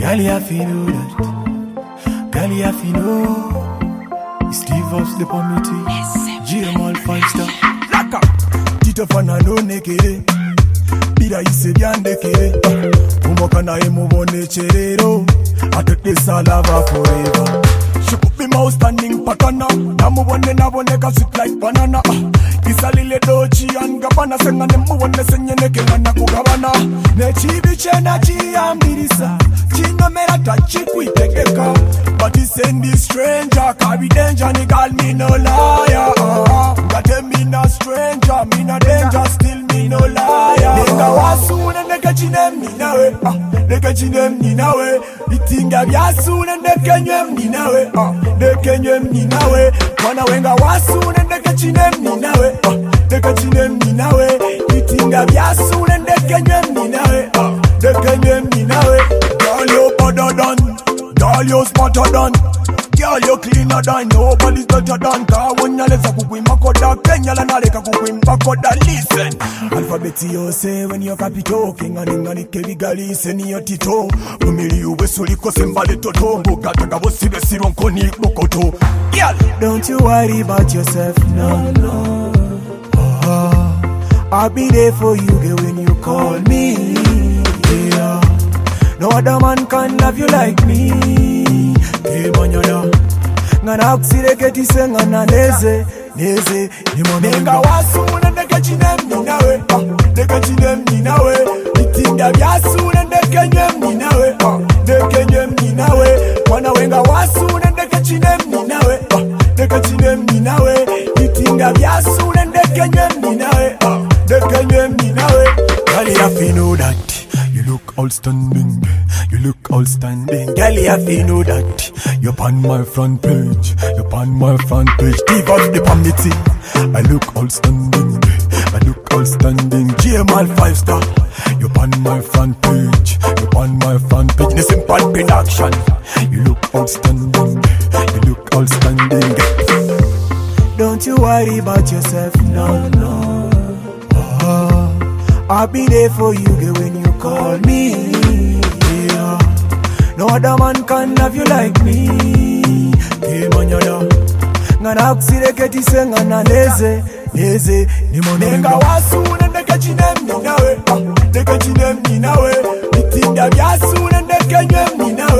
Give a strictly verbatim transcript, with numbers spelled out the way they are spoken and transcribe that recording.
Girl, you have to know that. Girl, you have to know. Steve up, slip on me tea. G M all five star. Lock up. Tito fana no neke. Bida ise biandeke. Umoka na emu bone cherero. I take this all over forever. She put me mouse standing patana. Namu one na one ka sweet like banana. Isalile dochi and gabana senga nemu one senye neke na kugabana. Ne chibi chena chi ambirisa. Chinga mera tachi kuitekeka. But he send this stranger, carry danger, ni call me no liar. Got him me no stranger, me no danger, still me no liar. Nigga wasu na nigga chinem ni nawe, nigga chinem ni nawe. Itinga biasu na nigga nyem ni nawe, nigga nyem ni nawe. Wana wenga wasu na nigga chinem ni nawe, nigga chinem ni nawe. Itinga biasu na nigga nyem ni nawe, nigga nyem ni nawe. Girl you better done. Girl, you smarter than. Girl, you cleaner than. Nobody's better than. Cause when you listen to Kukwim Bakoda, Kenya la naleka Kukwim Bakoda. Listen. Alphabet you say when you copy talking. And in the kevi gali seni yo tito. Umili uwe suliko sembale toto. Bugata gabo sibe sironko ni bokoto. Girl, don't you worry about yourself, no, no. Oh, I'll be there for you, girl, when you call me. Yeah. No other man can love you like me. Hey man, you know. Ngana oksire keti se ngana neze, neze. Nenga wasu na neke chinem ni nawe, neke chinem ni nawe. Itinga biasu na neke nyem ni nawe, neke nyem ni nawe. Wana wenga wasu na neke chinem ni nawe, neke chinem ni nawe. Itinga biasu na neke nyem ni nawe, neke nyem ni nawe. Girl, you have to know that. You look outstanding, you look outstanding. Girl, you have to know that. You're on my front page, you're on my front page. Give us the committee. I look outstanding, I look outstanding. G M L five star. You're on my front page, you're on my front page. The simple production. You look outstanding, you look outstanding. Don't you worry about yourself, no, no. Oh, I'll be there for you, girl, when you call me. Yeah. No other man can love you like me. Hey man, you know. Ngana oksire keti se ngana neze, neze. Nenga wasu na neke chinem ni nawe, neke chinem ni nawe. Itinga biasu na neke nyem ni nawe.